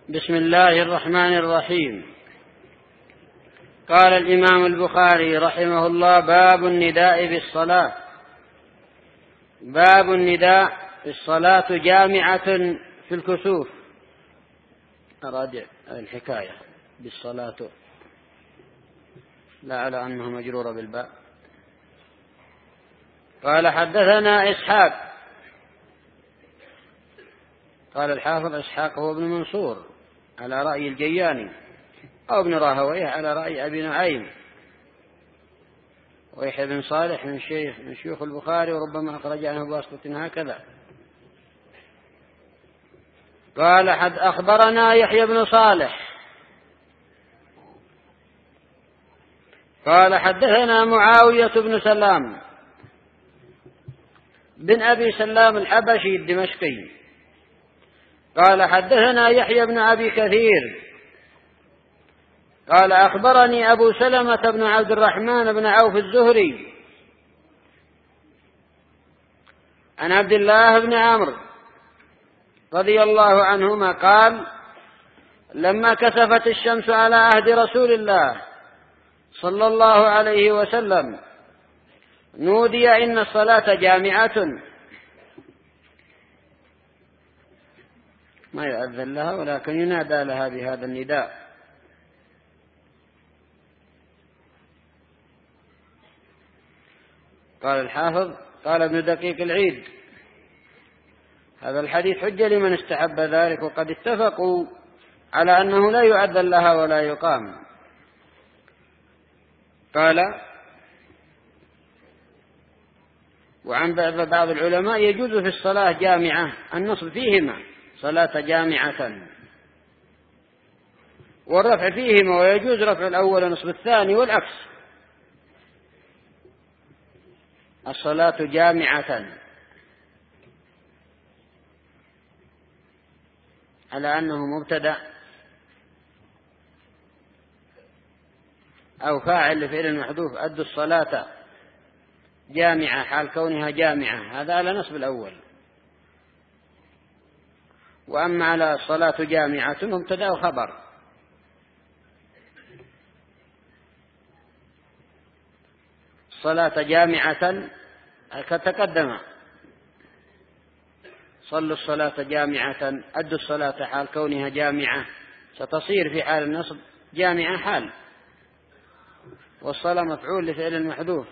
بسم الله الرحمن الرحيم. قال الإمام البخاري رحمه الله: باب النداء بالصلاة. باب النداء بالصلاة جامعة في الكسوف. أراجع الحكاية بالصلاة لا على أنه مجرورة بالباء. قال: حدثنا إسحاق. قال الحافظ: إسحاق هو ابن منصور على رأي الجياني، أو ابن راهويه على رأي أبي نعيم، ويحيى بن صالح من شيوخ البخاري، وربما أخرج عنه بواسطة هكذا. قال: أخبرنا يحيى بن صالح قال: حدثنا معاوية بن سلام بن أبي سلام الحبشي الدمشقي قال: حدثنا يحيى بن أبي كثير قال: أخبرني أبو سلمة بن عبد الرحمن بن عوف الزهري عن عبد الله بن عمرو رضي الله عنهما قال: لما كسفت الشمس على عهد رسول الله صلى الله عليه وسلم نودي إن الصلاة جامعة. ما يؤذن لها ولكن ينادى لها بهذا النداء. قال الحافظ: قال ابن دقيق العيد: هذا الحديث حجة لمن استحب ذلك، وقد اتفقوا على أنه لا يؤذن لها ولا يقام. قال: وعن بعض العلماء يجوز في الصلاة جامعة النصب فيهما صلاة جامعة، والرفع فيهما، ويجوز رفع الأول ونصب الثاني والعكس. الصلاة جامعة على أنه مبتدأ أو فاعل لفعل محذوف. أدوا الصلاة جامعة حال كونها جامعة، هذا على نصب الأول. وأما على الصلاة جامعة مبتدأ وخبر. الصلاة جامعة كتقدم: صلوا الصلاة جامعة، أدوا الصلاة حال كونها جامعة، ستصير في حال النصب جامعة حال، والصلاة مفعول لفعل المحذوف.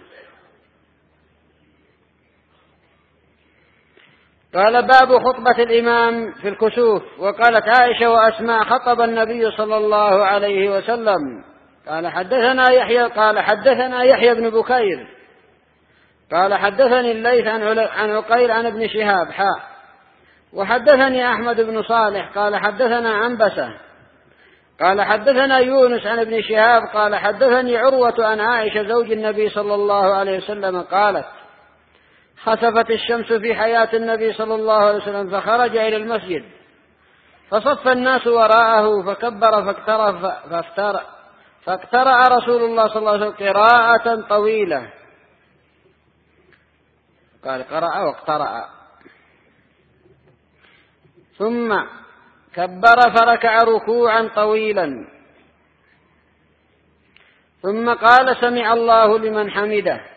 قال: باب خطبة الإمام في الكسوف. وقالت عائشة وأسماء: خطب النبي صلى الله عليه وسلم. قال: حدثنا يحيى بن بكير قال: حدثني الليث عن عقيل عن ابن شهاب وحدثني أحمد بن صالح قال: حدثنا عنبسة قال: حدثنا يونس عن ابن شهاب قال: حدثني عروة عن عائشة زوج النبي صلى الله عليه وسلم قالت: خسفت الشمس في حياة النبي صلى الله عليه وسلم، فخرج إلى المسجد فصف الناس وراءه فكبر فاقترأ رسول الله صلى الله عليه وسلم قراءة طويلة. قال: قرأ واقترأ. ثم كبر فركع ركوعا طويلا، ثم قال: سمع الله لمن حمده.